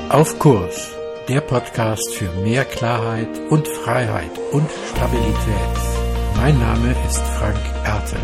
Auf Kurs, der Podcast für mehr Klarheit und Freiheit und Stabilität. Mein Name ist Frank Ertel.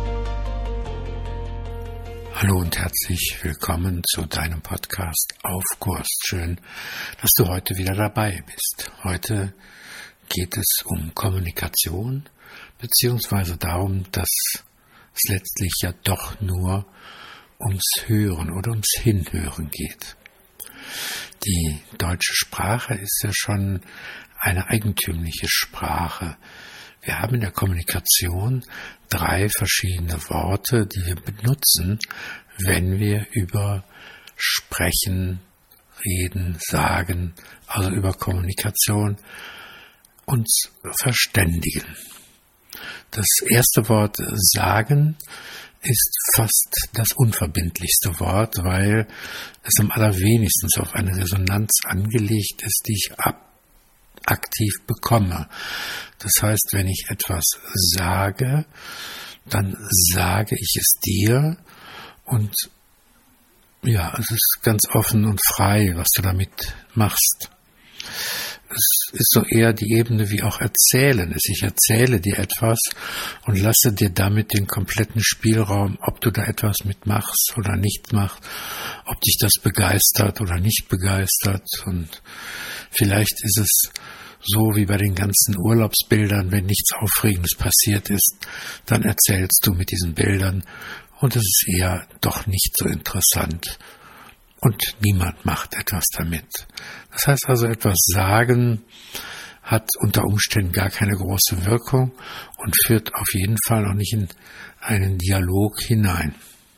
Hallo und herzlich willkommen zu deinem Podcast Auf Kurs. Schön, dass du heute wieder dabei bist. Heute geht es um Kommunikation, beziehungsweise darum, dass es letztlich ja doch nur ums Hören oder ums Hinhören geht. Die deutsche Sprache ist ja schon eine eigentümliche Sprache. Wir haben in der Kommunikation 3 verschiedene Worte, die wir benutzen, wenn wir über Sprechen, Reden, Sagen, also über Kommunikation uns verständigen. Das erste Wort Sagen ist fast das unverbindlichste Wort, weil es am allerwenigsten auf eine Resonanz angelegt ist, die ich aktiv bekomme. Das heißt, wenn ich etwas sage, dann sage ich es dir und ja, es ist ganz offen und frei, was du damit machst. Es ist so eher die Ebene wie auch Erzählen ist. Ich erzähle dir etwas und lasse dir damit den kompletten Spielraum, ob du da etwas mitmachst oder nicht machst, ob dich das begeistert oder nicht begeistert. Und vielleicht ist es so wie bei den ganzen Urlaubsbildern, wenn nichts Aufregendes passiert ist, dann erzählst du mit diesen Bildern und es ist eher doch nicht so interessant. Und niemand macht etwas damit. Das heißt also, etwas sagen hat unter Umständen gar keine große Wirkung und führt auf jeden Fall auch nicht in einen Dialog hinein.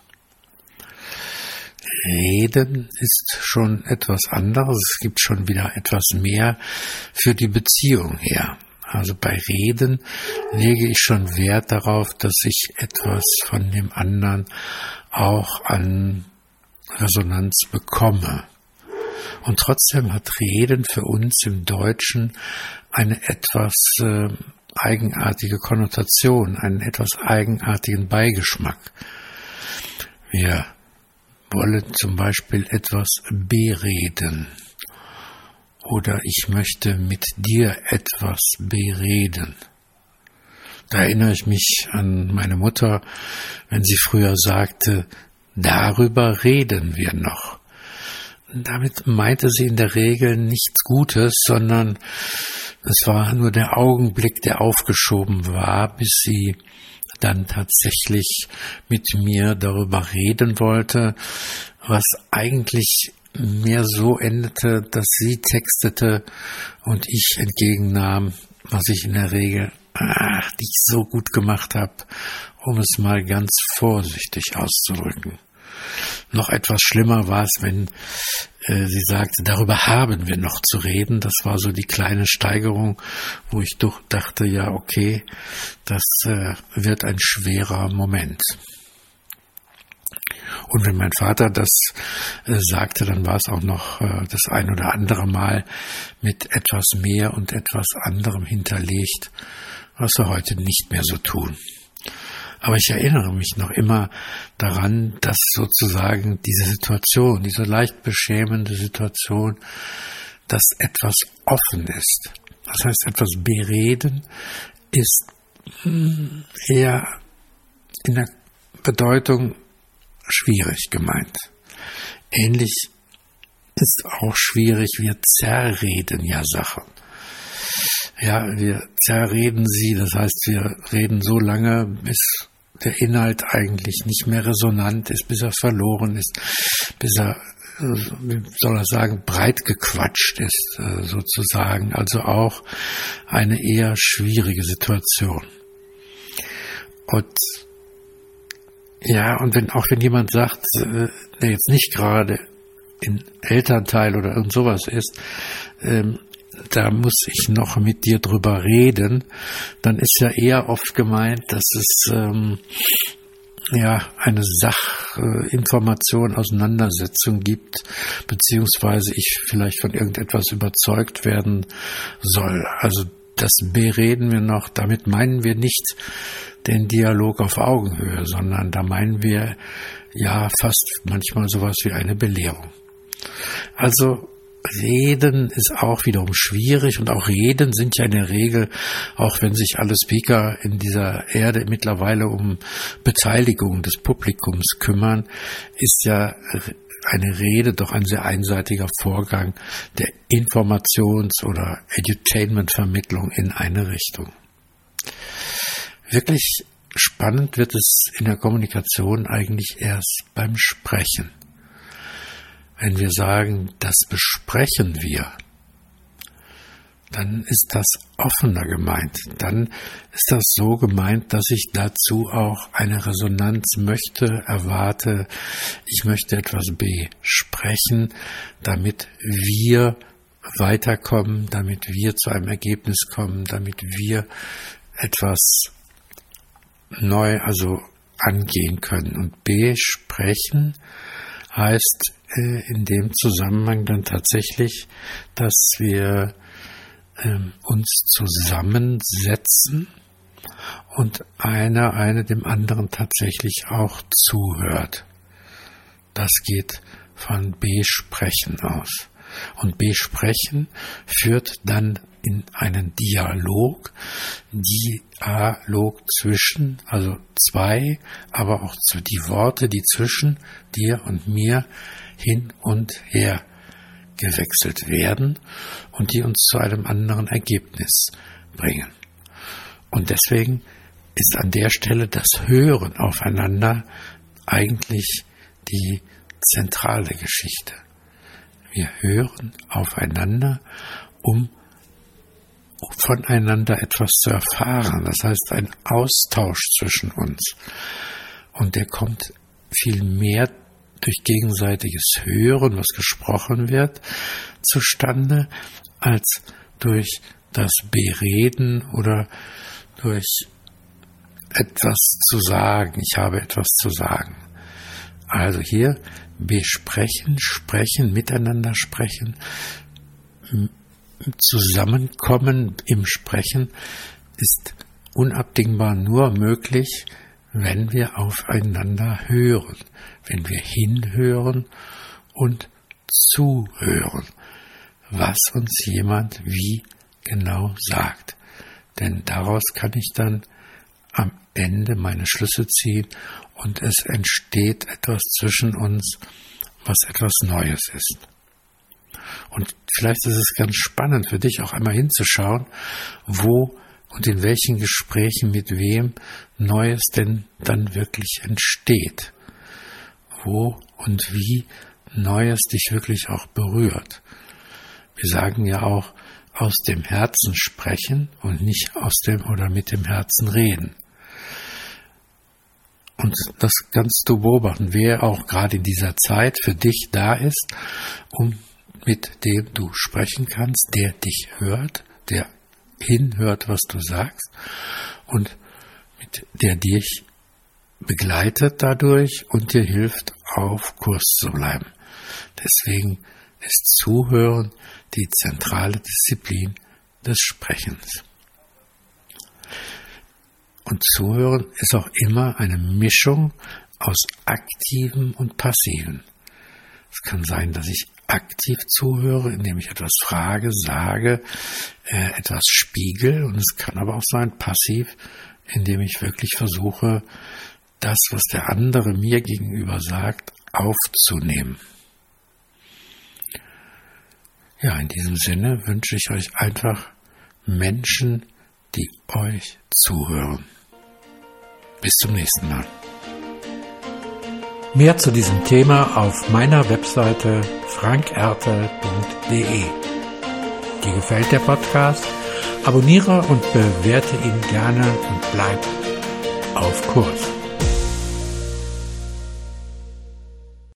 Reden ist schon etwas anderes. Es gibt schon wieder etwas mehr für die Beziehung her. Also bei Reden lege ich schon Wert darauf, dass ich etwas von dem anderen auch an Resonanz bekomme. Und trotzdem hat Reden für uns im Deutschen eine etwas eigenartige Konnotation, einen etwas eigenartigen Beigeschmack. Wir wollen zum Beispiel etwas bereden oder ich möchte mit dir etwas bereden. Da erinnere ich mich an meine Mutter, wenn sie früher sagte, darüber reden wir noch. Damit meinte sie in der Regel nichts Gutes, sondern es war nur der Augenblick, der aufgeschoben war, bis sie dann tatsächlich mit mir darüber reden wollte, was eigentlich mehr so endete, dass sie textete und ich entgegennahm, was ich in der Regel nicht so gut gemacht habe, um es mal ganz vorsichtig auszudrücken. Noch etwas schlimmer war es, wenn sie sagte, darüber haben wir noch zu reden. Das war so die kleine Steigerung, wo ich doch dachte, ja okay, das wird ein schwerer Moment. Und wenn mein Vater das sagte, dann war es auch noch das ein oder andere Mal mit etwas mehr und etwas anderem hinterlegt, was wir heute nicht mehr so tun. Aber ich erinnere mich noch immer daran, dass sozusagen diese Situation, diese leicht beschämende Situation, dass etwas offen ist. Das heißt, etwas bereden ist eher in der Bedeutung schwierig gemeint. Ähnlich ist auch schwierig, wir zerreden ja Sachen. Ja, wir zerreden sie, das heißt, wir reden so lange, bis der Inhalt eigentlich nicht mehr resonant ist, bis er verloren ist, bis er, wie soll er sagen, breit gequatscht ist, sozusagen. Also auch eine eher schwierige Situation. Und ja, und wenn jemand sagt, der jetzt nicht gerade in Elternteil oder irgend sowas ist, da muss ich noch mit dir drüber reden, dann ist ja eher oft gemeint, dass es eine Sachinformation, Auseinandersetzung gibt, beziehungsweise ich vielleicht von irgendetwas überzeugt werden soll. Also das bereden wir noch, damit meinen wir nicht den Dialog auf Augenhöhe, sondern da meinen wir ja fast manchmal sowas wie eine Belehrung. Also Reden ist auch wiederum schwierig und auch Reden sind ja in der Regel, auch wenn sich alle Speaker in dieser Erde mittlerweile um Beteiligung des Publikums kümmern, ist ja eine Rede doch ein sehr einseitiger Vorgang der Informations- oder Edutainment-Vermittlung in eine Richtung. Wirklich spannend wird es in der Kommunikation eigentlich erst beim Sprechen. Wenn wir sagen, das besprechen wir, dann ist das offener gemeint. Dann ist das so gemeint, dass ich dazu auch eine Resonanz möchte, erwarte. Ich möchte etwas besprechen, damit wir weiterkommen, damit wir zu einem Ergebnis kommen, damit wir etwas neu, angehen können. Und besprechen heißt in dem Zusammenhang dann tatsächlich, dass wir uns zusammensetzen und eine dem anderen tatsächlich auch zuhört. Das geht von Besprechen aus. Und Besprechen führt dann in einen Dialog zwischen, also zwei, aber auch die Worte, die zwischen dir und mir hin und her gewechselt werden und die uns zu einem anderen Ergebnis bringen. Und deswegen ist an der Stelle das Hören aufeinander eigentlich die zentrale Geschichte. Wir hören aufeinander, um voneinander etwas zu erfahren. Das heißt, ein Austausch zwischen uns. Und der kommt viel mehr durch gegenseitiges Hören, was gesprochen wird, zustande, als durch das Bereden oder durch etwas zu sagen. Ich habe etwas zu sagen. Also hier besprechen, sprechen, miteinander sprechen, Zusammenkommen im Sprechen ist unabdingbar nur möglich, wenn wir aufeinander hören, wenn wir hinhören und zuhören, was uns jemand wie genau sagt. Denn daraus kann ich dann am Ende meine Schlüsse ziehen und es entsteht etwas zwischen uns, was etwas Neues ist. Und vielleicht ist es ganz spannend für dich auch einmal hinzuschauen, wo und in welchen Gesprächen mit wem Neues denn dann wirklich entsteht. Wo und wie Neues dich wirklich auch berührt. Wir sagen ja auch, aus dem Herzen sprechen und nicht aus dem oder mit dem Herzen reden. Und das kannst du beobachten, wer auch gerade in dieser Zeit für dich da ist, mit dem du sprechen kannst, der dich hört, der hinhört, was du sagst und der dich begleitet dadurch und dir hilft, auf Kurs zu bleiben. Deswegen ist Zuhören die zentrale Disziplin des Sprechens. Und Zuhören ist auch immer eine Mischung aus Aktivem und Passivem. Es kann sein, dass ich aktiv zuhöre, indem ich etwas frage, sage, etwas spiegel. Und es kann aber auch sein, passiv, indem ich wirklich versuche, das, was der andere mir gegenüber sagt, aufzunehmen. Ja, in diesem Sinne wünsche ich euch einfach Menschen, die euch zuhören. Bis zum nächsten Mal. Mehr zu diesem Thema auf meiner Webseite frankertel.de. Dir gefällt der Podcast? Abonniere und bewerte ihn gerne und bleib auf Kurs.